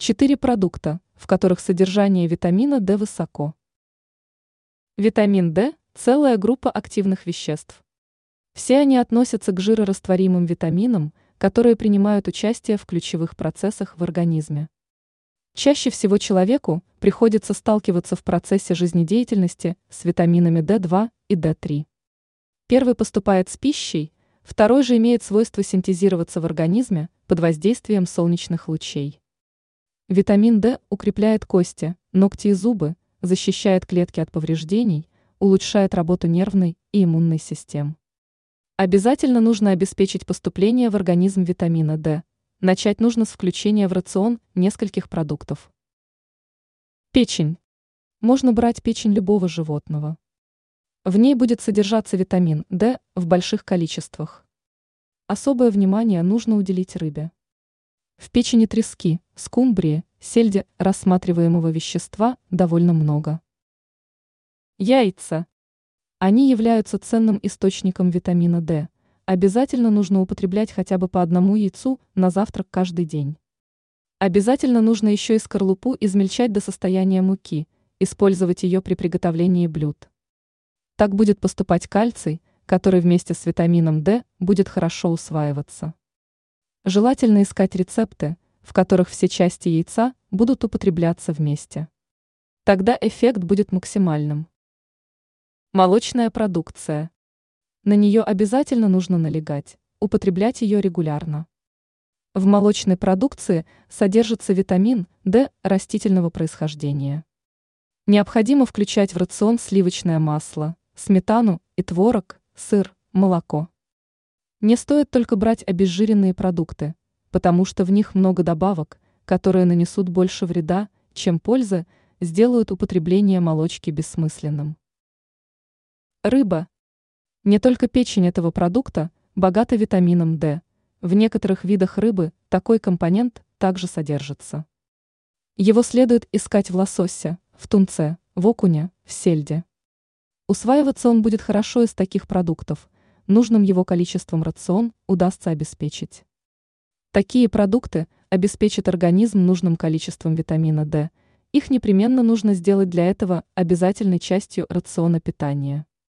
4 продукта, в которых содержание витамина D высоко. Витамин D – целая группа активных веществ. Все они относятся к жирорастворимым витаминам, которые принимают участие в ключевых процессах в организме. Чаще всего человеку приходится сталкиваться в процессе жизнедеятельности с витаминами D2 и D3. Первый поступает с пищей, второй же имеет свойство синтезироваться в организме под воздействием солнечных лучей. Витамин D укрепляет кости, ногти и зубы, защищает клетки от повреждений, улучшает работу нервной и иммунной систем. Обязательно нужно обеспечить поступление в организм витамина D. Начать нужно с включения в рацион нескольких продуктов. Печень. Можно брать печень любого животного. В ней будет содержаться витамин D в больших количествах. Особое внимание нужно уделить рыбе. В печени трески, скумбрии, сельди рассматриваемого вещества довольно много. Яйца. Они являются ценным источником витамина D. Обязательно нужно употреблять хотя бы по одному яйцу на завтрак каждый день. Обязательно нужно еще и скорлупу измельчать до состояния муки, использовать ее при приготовлении блюд. Так будет поступать кальций, который вместе с витамином D будет хорошо усваиваться. Желательно искать рецепты, в которых все части яйца будут употребляться вместе. Тогда эффект будет максимальным. Молочная продукция. На нее обязательно нужно налегать, употреблять ее регулярно. В молочной продукции содержится витамин D растительного происхождения. Необходимо включать в рацион сливочное масло, сметану и творог, сыр, молоко. Не стоит только брать обезжиренные продукты, потому что в них много добавок, которые нанесут больше вреда, чем пользы, сделают употребление молочки бессмысленным. Рыба. Не только печень этого продукта богата витамином D. В некоторых видах рыбы такой компонент также содержится. Его следует искать в лососе, в тунце, в окуне, в сельде. Усваиваться он будет хорошо из таких продуктов, нужным его количеством рацион удастся обеспечить. Такие продукты обеспечат организм нужным количеством витамина D, их непременно нужно сделать для этого обязательной частью рациона питания.